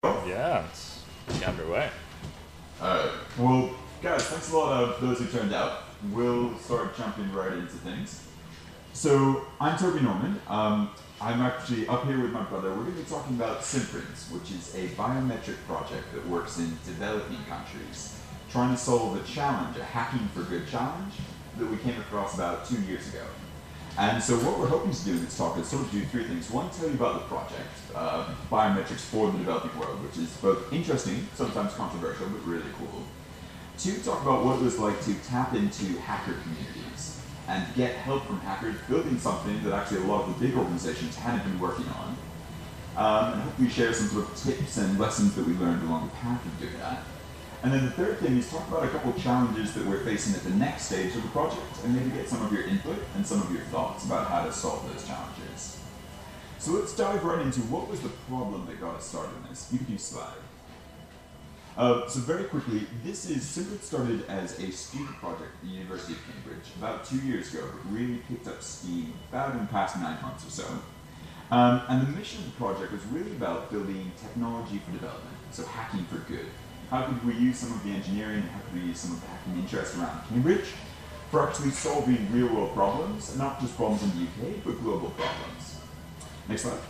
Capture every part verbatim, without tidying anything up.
Yeah, let's get underway. Alright, well, guys, thanks a lot of those who turned out. We'll start jumping right into things. So, I'm Toby Norman. Um, I'm actually up here with my brother. We're going to be talking about Simprints, which is a biometric project that works in developing countries, trying to solve a challenge, a hacking for good challenge, that we came across about two years ago. And so what we're hoping to do in this talk is sort of do three things. One, tell you about the project, uh, biometrics for the developing world, which is both interesting, sometimes controversial, but really cool. Two, talk about what it was like to tap into hacker communities and get help from hackers building something that actually a lot of the big organizations hadn't been working on. Um, and hopefully share some sort of tips and lessons that we learned along the path of doing that. And then the third thing is talk about a couple of challenges that we're facing at the next stage of the project, and maybe get some of your input and some of your thoughts about how to solve those challenges. So let's dive right into what was the problem that got us started in this. You can do slide. Uh, so very quickly, this is simply started as a student project at the University of Cambridge about two years ago, but really picked up steam about in the past nine months or so. Um, and the mission of the project was really about building technology for development, so hacking for good. How could we use some of the engineering, how could we use some of the hacking interest around Cambridge for actually solving real-world problems, and not just problems in the U K, but global problems. Next slide.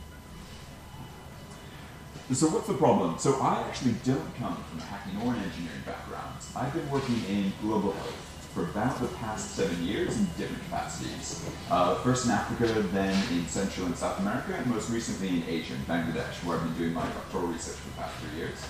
So what's the problem? So I actually don't come from a hacking or an engineering background. I've been working in global health for about the past seven years in different capacities. Uh, first in Africa, then in Central and South America, and most recently in Asia, in Bangladesh, where I've been doing my doctoral research for the past three years.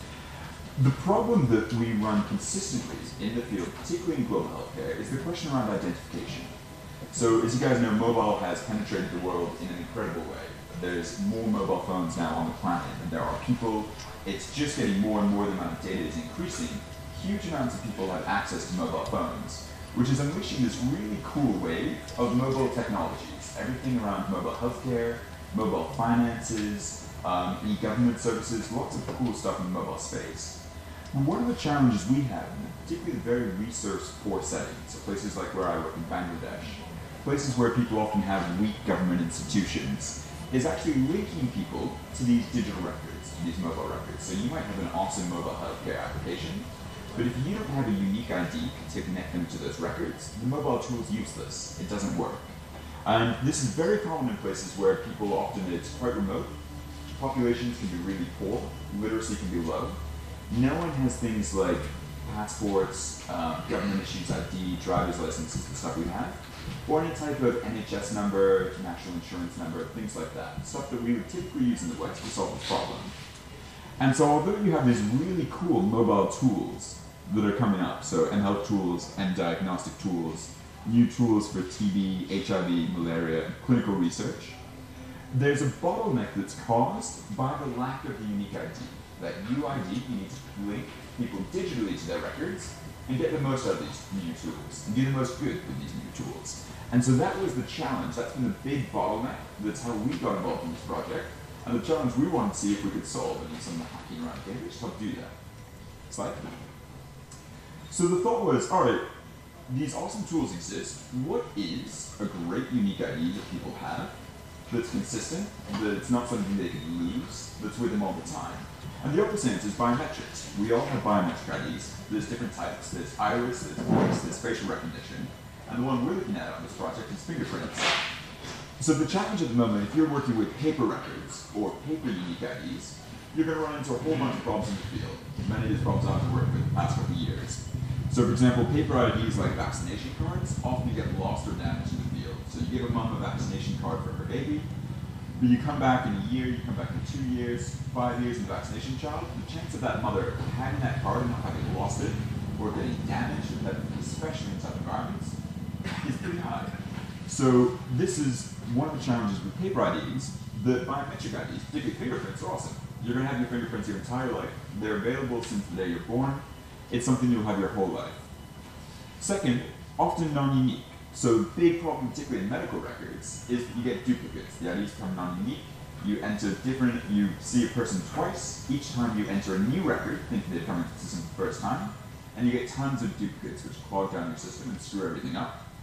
The problem that we run consistently in the field, particularly in global healthcare, is the question around identification. So as you guys know, mobile has penetrated the world in an incredible way. There's more mobile phones now on the planet than there are people. It's just getting more and more, the amount of data is increasing. Huge amounts of people have access to mobile phones, which is unleashing this really cool wave of mobile technologies. Everything around mobile healthcare, mobile finances, um, e-government services, lots of cool stuff in the mobile space. One of the challenges we have, in particularly very resource-poor settings, so places like where I work in Bangladesh, places where people often have weak government institutions, is actually linking people to these digital records, to these mobile records. So you might have an awesome mobile healthcare application, but if you don't have a unique I D to connect them to those records, the mobile tool is useless. It doesn't work. And this is very common in places where people often, it's quite remote, populations can be really poor, literacy can be low. No one has things like passports, um, government issues I D, driver's licenses, the stuff we have, or any type of N H S number, national insurance number, things like that. Stuff that we would typically use in the West to solve this problem. And so although you have these really cool mobile tools that are coming up, so mHealth tools and diagnostic tools, new tools for T B, H I V, malaria, clinical research, there's a bottleneck that's caused by the lack of the unique I D. That U I D, you need to link people digitally to their records and get the most out of these new tools and do the most good with these new tools. And so that was the challenge. That's been the big bottleneck. That's how we got involved in this project. And the challenge we wanted to see if we could solve and do some of the hacking around Cambridge to help do that. Slide. So the thought was, all right, these awesome tools exist. What is a great unique I D that people have that's consistent, that's not something they can lose, that's with them all the time? And the obvious answer is biometrics. We all have biometric I Ds. There's different types. There's iris, there's voice, there's facial recognition. And the one we're looking at on this project is fingerprints. So the challenge at the moment, if you're working with paper records or paper unique I Ds, you're going to run into a whole bunch of problems in the field. Many of these problems I've worked with the past couple of years. So for example, paper I Ds like vaccination cards often get lost or damaged in the field. So you give a mom a vaccination card for her baby, but you come back in a year, you come back in two years, five years in the vaccination child, the chance of that mother having that card and not having lost it, or getting damaged, especially in tough environments, is pretty high. So this is one of the challenges with paper I Ds. The biometric I Ds, particularly fingerprints, are awesome. You're going to have your fingerprints your entire life. They're available since the day you're born. It's something you'll have your whole life. Second, often non-unique. So the big problem, particularly in medical records, is that you get duplicates. The I Ds become non-unique. You enter different, you see a person twice. Each time you enter a new record, thinking they're coming to the system for the first time, and you get tons of duplicates which clog down your system and screw everything up.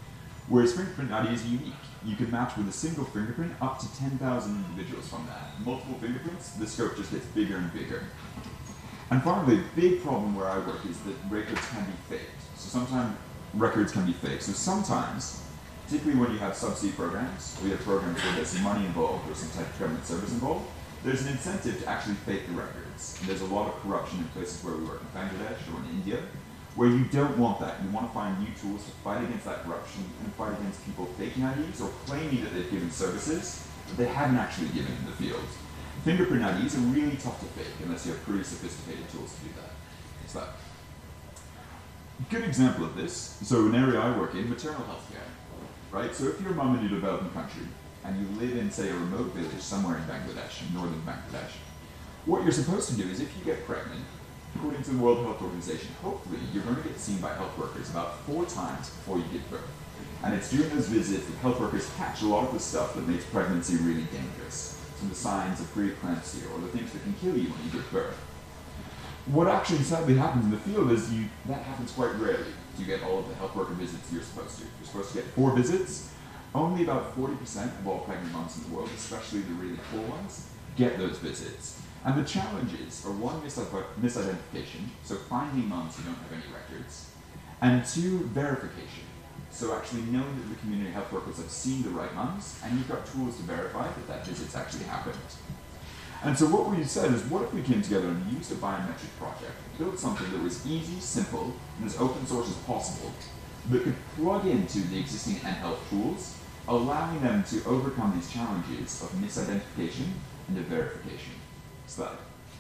Whereas fingerprint I D is unique. You can match with a single fingerprint up to ten thousand individuals from that. Multiple fingerprints, the scope just gets bigger and bigger. And finally, a big problem where I work is that records can be faked. So sometimes records can be faked. So sometimes, particularly when you have subsea programs, or you have programs where there's some money involved or some type of government service involved, there's an incentive to actually fake the records. And there's a lot of corruption in places where we work in Bangladesh or in India, where you don't want that. You want to find new tools to fight against that corruption and fight against people faking I Ds or claiming that they've given services that they haven't actually given in the field. Fingerprint I Ds are really tough to fake unless you have pretty sophisticated tools to do that. It's that. Good example of this, so an area I work in, maternal health care, right? So if you're a mom in a developing country and you live in, say, a remote village somewhere in Bangladesh, in northern Bangladesh, what you're supposed to do is if you get pregnant, according to the World Health Organization, hopefully you're going to get seen by health workers about four times before you give birth. And it's during those visits that health workers catch a lot of the stuff that makes pregnancy really dangerous. Some of the signs of preeclampsia or the things that can kill you when you give birth. What actually sadly happens in the field is you that happens quite rarely. You get all of the health worker visits you're supposed to. You're supposed to get four visits. Only about forty percent of all pregnant moms in the world, especially the really poor ones, get those visits. And the challenges are one, misidentification, so finding moms who don't have any records, and two, verification. So actually knowing that the community health workers have seen the right moms, and you've got tools to verify that that visit's actually happened. And so what we said is, what if we came together and used a biometric project, built something that was easy, simple, and as open source as possible, that could plug into the existing nHealth tools, allowing them to overcome these challenges of misidentification and of verification. Slide.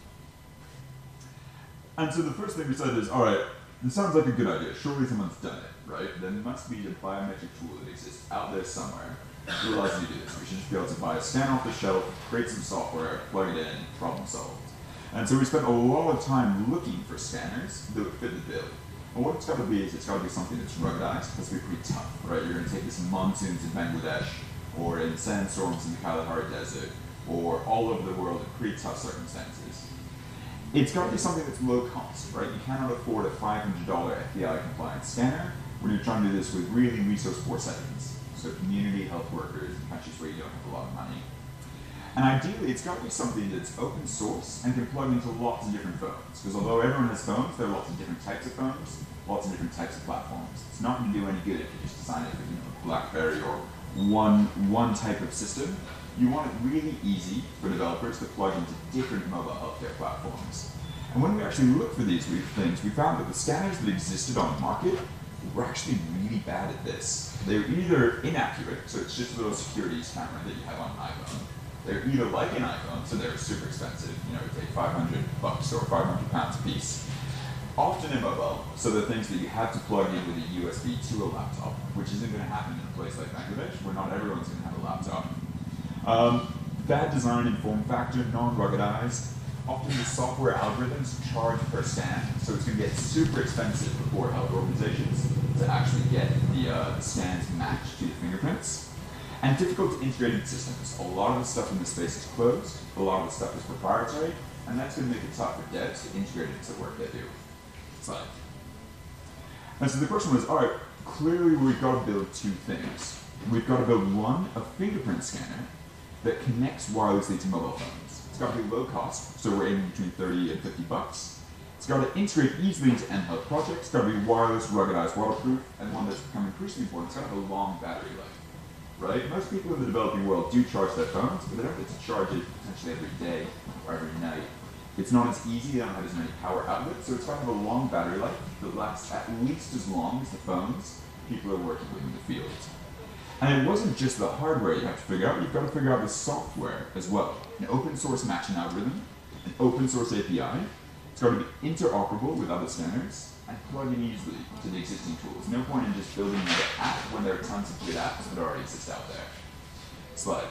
And so the first thing we said is, all right, this sounds like a good idea. Surely someone's done it, right? Then there must be a biometric tool that exists out there somewhere that allows you to do this. We should just be able to buy a scan off the shelf, create some software, plug it in, problem solved. And so we spent a lot of time looking for scanners that would fit the bill. And what it's got to be is it's got to be something that's ruggedized. It's got to be pretty tough, right? You're going to take this in monsoons in Bangladesh, or in sandstorms in the Kalahari Desert, or all over the world in pretty tough circumstances. It's got to be something that's low cost, right? You cannot afford a five hundred dollars F B I compliant scanner when you're trying to do this with really resource poor settings. So community health workers in countries where you don't have a lot of money. And ideally, it's got to be something that's open source and can plug into lots of different phones. Because although everyone has phones, there are lots of different types of phones, lots of different types of platforms. It's not going to do any good if you just design it for, you know, BlackBerry or one, one type of system. You want it really easy for developers to plug into different mobile healthcare platforms. And when we actually looked for these things, we found that the scanners that existed on the market were actually really bad at this. They're either inaccurate, so it's just a little securities camera that you have on an iPhone. They're either like an iPhone, so they're super expensive, you know, they take five hundred bucks or five hundred pounds a piece. Often immobile, so they're things that you have to plug in with a U S B to a laptop, which isn't going to happen in a place like Bangladesh, where not everyone's going to have a laptop. Um, bad design and form factor, non-ruggedized. Often the software algorithms charge per scan, so it's going to get super expensive for health organizations to actually get the, uh, the scans matched to the fingerprints. And difficult to integrate into systems. A lot of the stuff in this space is closed, a lot of the stuff is proprietary, and that's going to make it tough for devs to integrate it into the work they do. Slide. And so the question was, all right, clearly we've got to build two things. We've got to build one, a fingerprint scanner that connects wirelessly to mobile phones. It's got to be low cost, so we're aiming between thirty and fifty bucks. It's got to integrate easily into nHealth projects. It's got to be wireless, ruggedized, waterproof, and one that's becoming increasingly important, it's got to have a long battery life. Right? Most people in the developing world do charge their phones, but they don't get to charge it potentially every day or every night. It's not as easy, they don't have as many power outlets, so it's got to have a long battery life that lasts at least as long as the phones people are working with in the field. And it wasn't just the hardware you have to figure out, you've got to figure out the software as well. An open source matching algorithm, an open source A P I, it's got to be interoperable with other scanners, and plug in easily to the existing tools. No point in just building another app when there are tons of good apps that already exist out there. Slide.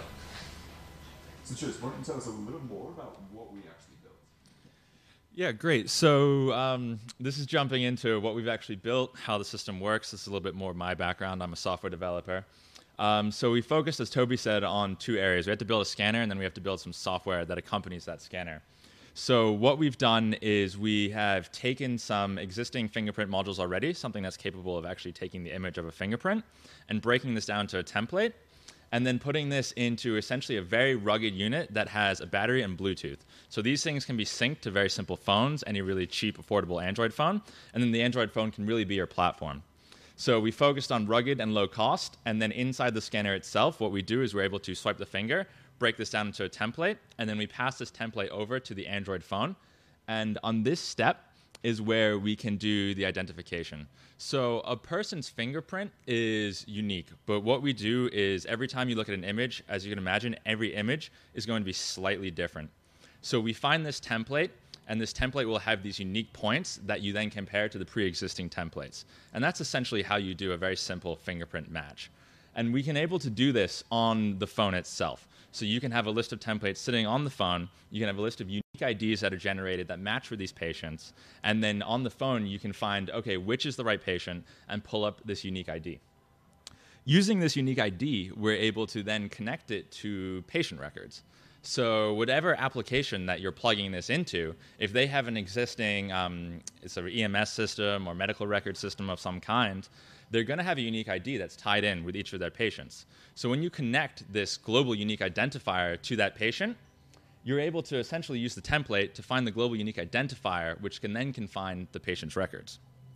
So Tris, why don't you tell us a little more about what we actually built? Yeah, great. So um, this is jumping into what we've actually built, how the system works. This is a little bit more of my background. I'm a software developer. Um, so we focused, as Toby said, on two areas. We have to build a scanner, and then we have to build some software that accompanies that scanner. So what we've done is we have taken some existing fingerprint modules already, something that's capable of actually taking the image of a fingerprint and breaking this down to a template, and then putting this into essentially a very rugged unit that has a battery and Bluetooth. So these things can be synced to very simple phones, any really cheap, affordable Android phone, and then the Android phone can really be your platform. So we focused on rugged and low cost, and then inside the scanner itself, what we do is we're able to swipe the finger, break this down into a template, and then we pass this template over to the Android phone. And on this step is where we can do the identification. So a person's fingerprint is unique, but what we do is every time you look at an image, as you can imagine, every image is going to be slightly different. So we find this template, and this template will have these unique points that you then compare to the pre-existing templates. And that's essentially how you do a very simple fingerprint match. And we can able to do this on the phone itself. So you can have a list of templates sitting on the phone. You can have a list of unique I Ds that are generated that match for these patients. And then on the phone, you can find, okay, which is the right patient, and pull up this unique I D. Using this unique I D, we're able to then connect it to patient records. So whatever application that you're plugging this into, if they have an existing um, sort of E M S system or medical record system of some kind, they're going to have a unique I D that's tied in with each of their patients. So when you connect this global unique identifier to that patient, you're able to essentially use the template to find the global unique identifier, which can then confine the patient's records.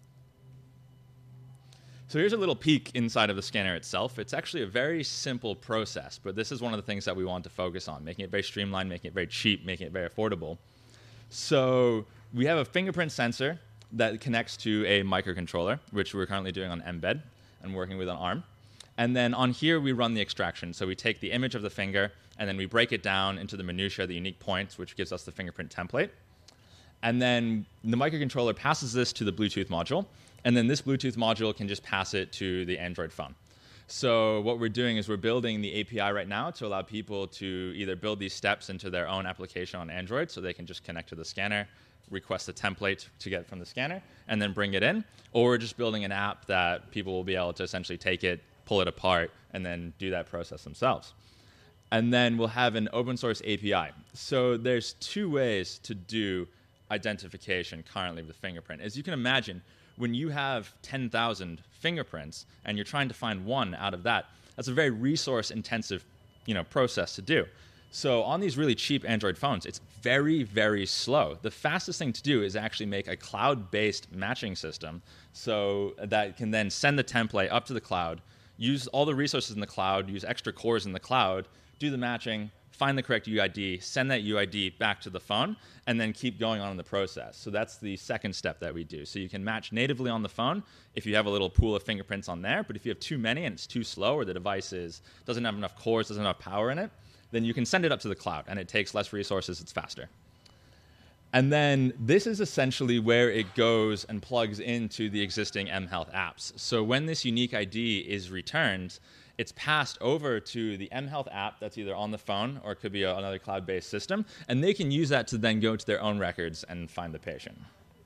So here's a little peek inside of the scanner itself. It's actually a very simple process, but this is one of the things that we want to focus on, making it very streamlined, making it very cheap, making it very affordable. So we have a fingerprint sensor that connects to a microcontroller, which we're currently doing on Mbed and working with on ARM. And then on here, we run the extraction. So we take the image of the finger, and then we break it down into the minutia, the unique points, which gives us the fingerprint template. And then the microcontroller passes this to the Bluetooth module, and then this Bluetooth module can just pass it to the Android phone. So what we're doing is we're building the A P I right now to allow people to either build these steps into their own application on Android, so they can just connect to the scanner, request a template to get from the scanner, and then bring it in. Or we're just building an app that people will be able to essentially take it, pull it apart, and then do that process themselves. And then we'll have an open source A P I. So there's two ways to do identification currently with the fingerprint. As you can imagine, when you have ten thousand fingerprints and you're trying to find one out of that, that's a very resource intensive, you know, process to do. So on these really cheap Android phones, it's very, very slow. The fastest thing to do is actually make a cloud-based matching system so that can then send the template up to the cloud, use all the resources in the cloud, use extra cores in the cloud, do the matching, find the correct U I D, send that U I D back to the phone, and then keep going on in the process. So that's the second step that we do. So you can match natively on the phone if you have a little pool of fingerprints on there, but if you have too many and it's too slow or the device is, doesn't have enough cores, doesn't have enough power in it, then you can send it up to the cloud, and it takes less resources, it's faster. And then this is essentially where it goes and plugs into the existing mHealth apps. So when this unique I D is returned, it's passed over to the mHealth app that's either on the phone or it could be a, another cloud-based system, and they can use that to then go to their own records and find the patient.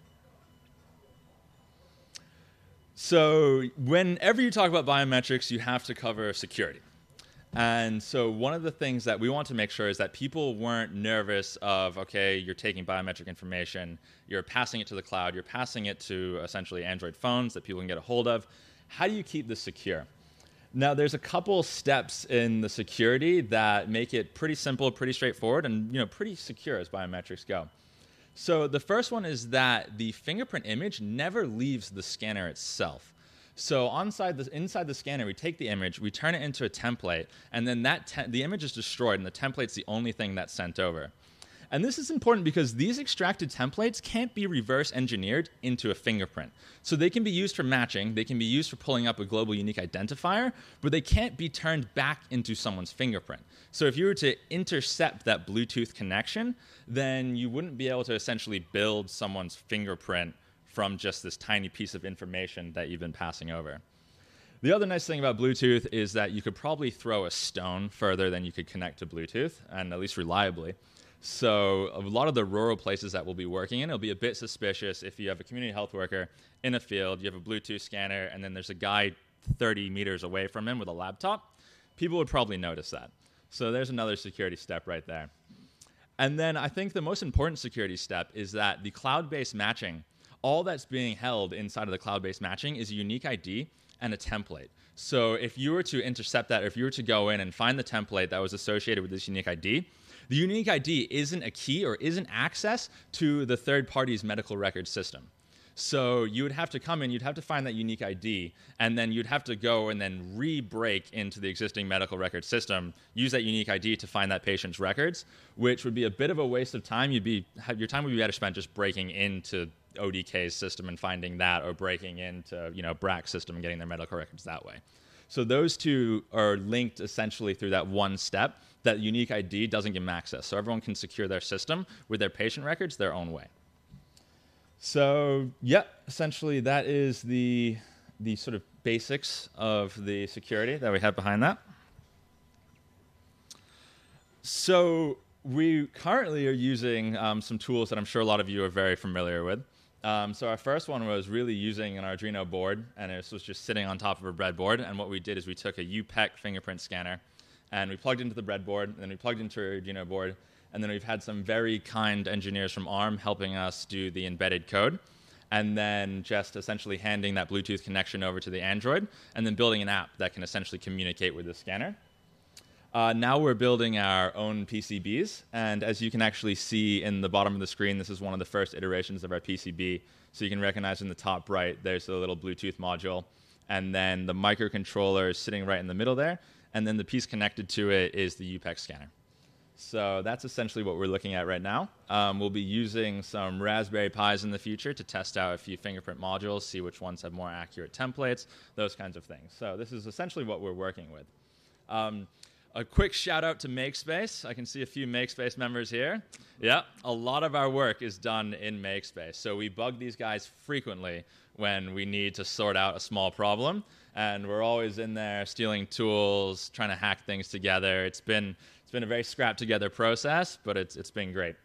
So whenever you talk about biometrics, you have to cover security. And so one of the things that we want to make sure is that people weren't nervous of, okay, you're taking biometric information, you're passing it to the cloud, you're passing it to essentially Android phones that people can get a hold of. How do you keep this secure? Now, there's a couple steps in the security that make it pretty simple, pretty straightforward, and you know, pretty secure as biometrics go. So the first one is that the fingerprint image never leaves the scanner itself. So inside the, inside the scanner, we take the image, we turn it into a template, and then that te- the image is destroyed, and the template's the only thing that's sent over. And this is important because these extracted templates can't be reverse engineered into a fingerprint. So they can be used for matching, they can be used for pulling up a global unique identifier, but they can't be turned back into someone's fingerprint. So if you were to intercept that Bluetooth connection, then you wouldn't be able to essentially build someone's fingerprint from just this tiny piece of information that you've been passing over. The other nice thing about Bluetooth is that you could probably throw a stone further than you could connect to Bluetooth, and at least reliably. So a lot of the rural places that we'll be working in, it'll be a bit suspicious if you have a community health worker in a field, you have a Bluetooth scanner, and then there's a guy thirty meters away from him with a laptop. People would probably notice that. So there's another security step right there. And then I think the most important security step is that the cloud-based matching, all that's being held inside of the cloud-based matching is a unique I D and a template. So if you were to intercept that, or if you were to go in and find the template that was associated with this unique I D, the unique I D isn't a key or isn't access to the third party's medical record system. So you would have to come in, you'd have to find that unique I D, and then you'd have to go and then re-break into the existing medical record system, use that unique I D to find that patient's records, which would be a bit of a waste of time. You'd be, your time would be better spent just breaking into O D K's system and finding that, or breaking into, you know, B R A C's system and getting their medical records that way. So those two are linked essentially through that one step. That unique I D doesn't give them access. So everyone can secure their system with their patient records their own way. So, yeah, essentially that is the, the sort of basics of the security that we have behind that. So we currently are using um, some tools that I'm sure a lot of you are very familiar with. Um, so our first one was really using an Arduino board, and this was just sitting on top of a breadboard. And what we did is we took a U P E C fingerprint scanner, and we plugged into the breadboard, and then we plugged into our Arduino board. And then we've had some very kind engineers from ARM helping us do the embedded code, and then just essentially handing that Bluetooth connection over to the Android, and then building an app that can essentially communicate with the scanner. Uh, now we're building our own P C Bs, and as you can actually see in the bottom of the screen, this is one of the first iterations of our P C B. So you can recognize in the top right, there's the little Bluetooth module, and then the microcontroller is sitting right in the middle there, and then the piece connected to it is the U P E C scanner. So that's essentially what we're looking at right now. Um, we'll be using some Raspberry Pis in the future to test out a few fingerprint modules, see which ones have more accurate templates, those kinds of things. So this is essentially what we're working with. Um, a quick shout out to MakeSpace. I can see a few MakeSpace members here. Yeah, a lot of our work is done in MakeSpace. So we bug these guys frequently when we need to sort out a small problem. And we're always in there stealing tools, trying to hack things together. It's been It's been a very scrapped together process, but it's, it's been great.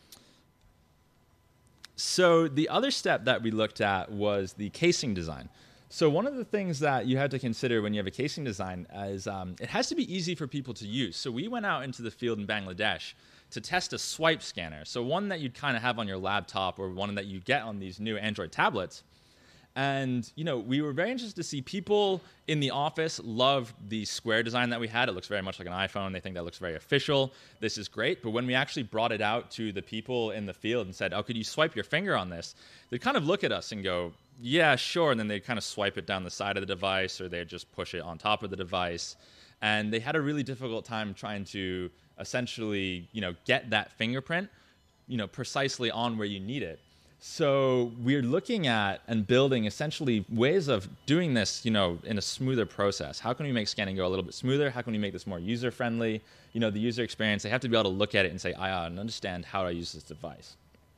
So the other step that we looked at was the casing design. So one of the things that you have to consider when you have a casing design is um, it has to be easy for people to use. So we went out into the field in Bangladesh to test a swipe scanner. So one that you'd kind of have on your laptop, or one that you get on these new Android tablets. And, you know, we were very interested to see people in the office love the square design that we had. It looks very much like an iPhone. They think that looks very official. This is great. But when we actually brought it out to the people in the field and said, oh, could you swipe your finger on this? They'd kind of look at us and go, yeah, sure. And then they'd kind of swipe it down the side of the device, or they'd just push it on top of the device. And they had a really difficult time trying to essentially, you know, get that fingerprint, you know, precisely on where you need it. So we're looking at and building essentially ways of doing this, you know, in a smoother process. How can we make scanning go a little bit smoother? How can we make this more user-friendly? You know, the user experience, they have to be able to look at it and say, I understand how I use this device.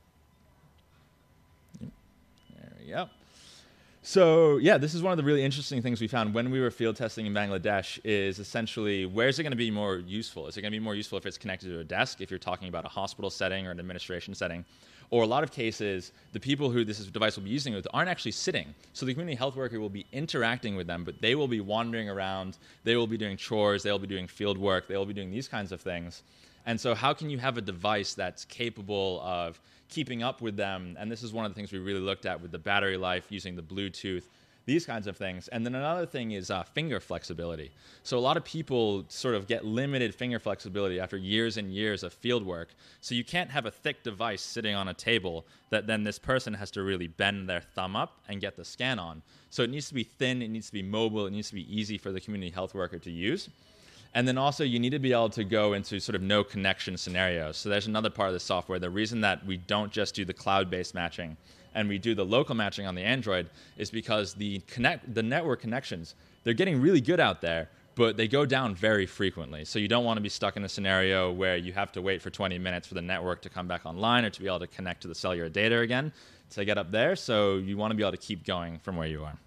There we go. So yeah, this is one of the really interesting things we found when we were field testing in Bangladesh is essentially, where is it going to be more useful? Is it going to be more useful if it's connected to a desk, if you're talking about a hospital setting or an administration setting? Or a lot of cases, the people who this device will be using with aren't actually sitting. So the community health worker will be interacting with them, but they will be wandering around. They will be doing chores. They will be doing field work. They will be doing these kinds of things. And so how can you have a device that's capable of keeping up with them? And this is one of the things we really looked at with the battery life, using the Bluetooth, these kinds of things. And then another thing is uh, finger flexibility. So a lot of people sort of get limited finger flexibility after years and years of field work. So you can't have a thick device sitting on a table that then this person has to really bend their thumb up and get the scan on. So it needs to be thin, it needs to be mobile, it needs to be easy for the community health worker to use. And then also you need to be able to go into sort of no connection scenarios. So there's another part of the software. The reason that we don't just do the cloud-based matching and we do the local matching on the Android is because the connect the network connections, they're getting really good out there, but they go down very frequently. So you don't want to be stuck in a scenario where you have to wait for twenty minutes for the network to come back online or to be able to connect to the cellular data again to get up there. So you want to be able to keep going from where you are.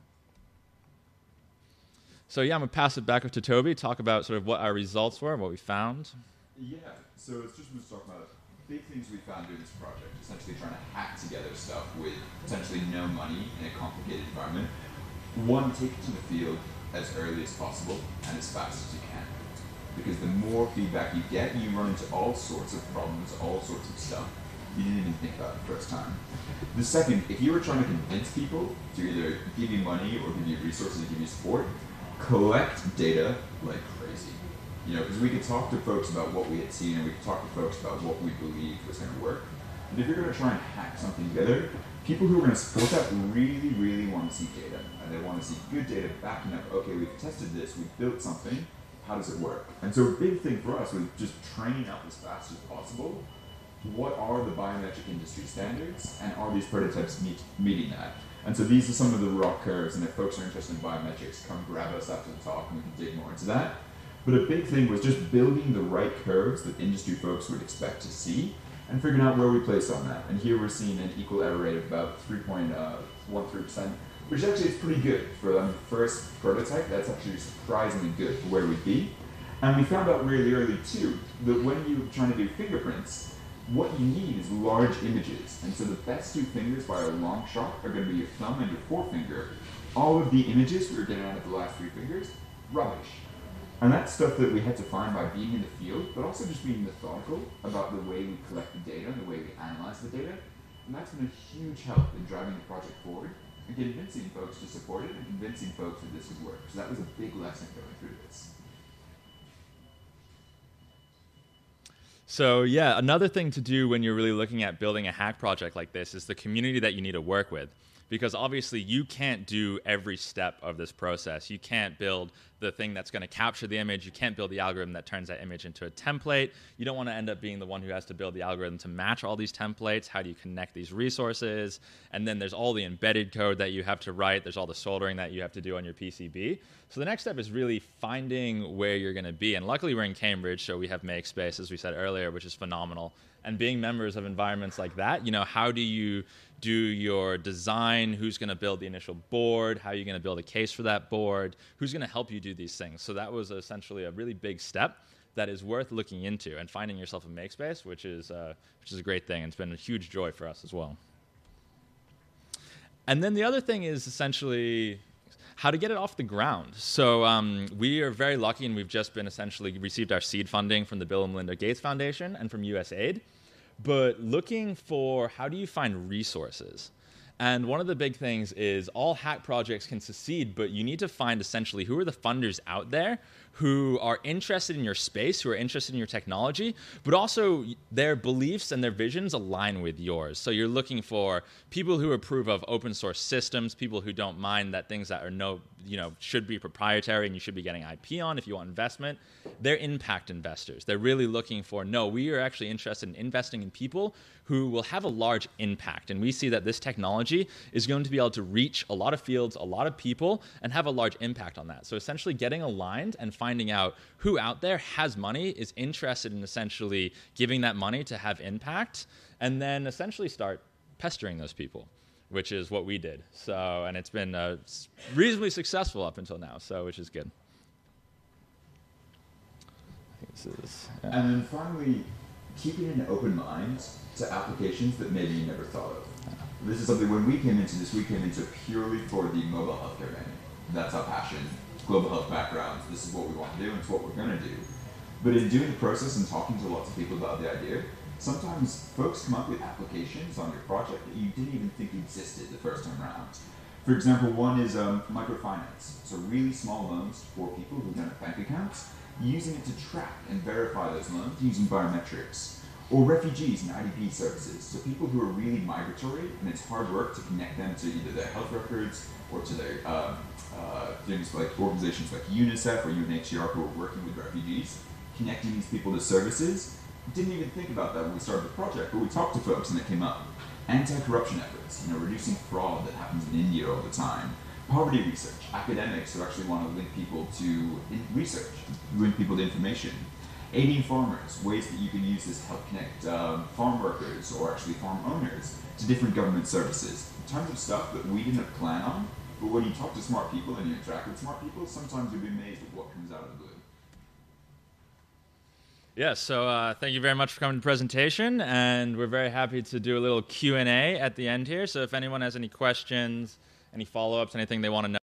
So yeah, I'm going to pass it back up to Toby, talk about sort of what our results were, what we found. Yeah, so it's just going to talk about big things we found doing this project, essentially trying to hack together stuff with potentially no money in a complicated environment. One, take it to the field as early as possible and as fast as you can. because the more feedback you get, you run into all sorts of problems, all sorts of stuff you didn't even think about the first time. The second, if you were trying to convince people to either give you money or give you resources or give you support, collect data like crazy. You know, because we could talk to folks about what we had seen and we could talk to folks about what we believed was going to work. But if you're going to try and hack something together, people who are going to support that really, really want to see data. And they want to see good data backing up, okay, we've tested this, we've built something, how does it work? And so a big thing for us was just training up as fast as possible. What are the biometric industry standards, and are these prototypes meet, meeting that? And so these are some of the raw curves, and if folks are interested in biometrics, come grab us after the talk and we can dig more into that. But a big thing was just building the right curves that industry folks would expect to see, and figuring out where we place on that. And here we're seeing an equal error rate of about three point one three percent, which actually is pretty good for the um, first prototype. That's actually surprisingly good for where we'd be. And we found out really early too, that when you're trying to do fingerprints, what you need is large images. And so the best two fingers by a long shot are going to be your thumb and your forefinger. All of the images we were getting out of the last three fingers, rubbish. And that's stuff that we had to find by being in the field, but also just being methodical about the way we collect the data and the way we analyze the data. And that's been a huge help in driving the project forward and convincing folks to support it and convincing folks that this would work. So that was a big lesson going through this. So yeah, another thing to do when you're really looking at building a hack project like this is the community that you need to work with. Because obviously you can't do every step of this process. You can't build the thing that's going to capture the image. You can't build the algorithm that turns that image into a template. You don't want to end up being the one who has to build the algorithm to match all these templates. How do you connect these resources? And then there's all the embedded code that you have to write. There's all the soldering that you have to do on your P C B. So the next step is really finding where you're going to be. And luckily we're in Cambridge, so we have MakeSpace, as we said earlier, which is phenomenal. And being members of environments like that, you know, how do you do your design? Who's going to build the initial board? How are you going to build a case for that board? Who's going to help you do these things? So that was essentially a really big step that is worth looking into and finding yourself a MakeSpace, which is, uh, which is a great thing. It's been a huge joy for us as well. And then the other thing is essentially how to get it off the ground. So um, we are very lucky, and we've just been essentially received our seed funding from the Bill and Melinda Gates Foundation and from U S A I D. But looking for how do you find resources? And one of the big things is all hack projects can succeed, but you need to find essentially who are the funders out there who are interested in your space, who are interested in your technology, but also their beliefs and their visions align with yours. So you're looking for people who approve of open source systems, people who don't mind that things that are no, you know, should be proprietary and you should be getting I P on if you want investment. They're impact investors. They're really looking for, no, we are actually interested in investing in people who will have a large impact. And we see that this technology is going to be able to reach a lot of fields, a lot of people, and have a large impact on that. So essentially getting aligned and finding out who out there has money, is interested in essentially giving that money to have impact, and then essentially start pestering those people, which is what we did. So, and it's been uh, reasonably successful up until now, so which is good. I think this is, yeah. And then finally, keeping an open mind to applications that maybe you never thought of. This is something, when we came into this, we came into purely for the mobile healthcare venue. That's our passion. Global health background, this is what we want to do, and it's what we're going to do. But in doing the process and talking to lots of people about the idea, sometimes folks come up with applications on your project that you didn't even think existed the first time around. For example, one is um, microfinance. So really small loans for people who don't have bank accounts, using it to track and verify those loans using biometrics. Or refugees and I D P services, so people who are really migratory, and it's hard work to connect them to either their health records or to their um, uh, things like organizations like UNICEF or U N H C R who are working with refugees, connecting these people to services. We didn't even think about that when we started the project, but we talked to folks and it came up. Anti-corruption efforts, you know, reducing fraud that happens in India all the time. Poverty research, academics who actually want to link people to in research, link people to information. Aiding farmers, ways that you can use this to help connect um, farm workers or actually farm owners to different government services. Tons of stuff that we didn't plan on, but when you talk to smart people and you interact with smart people, sometimes you'll be amazed at what comes out of the blue. Yeah, so uh, thank you very much for coming to the presentation, and we're very happy to do a little Q and A at the end here. So if anyone has any questions, any follow-ups, anything they want to know,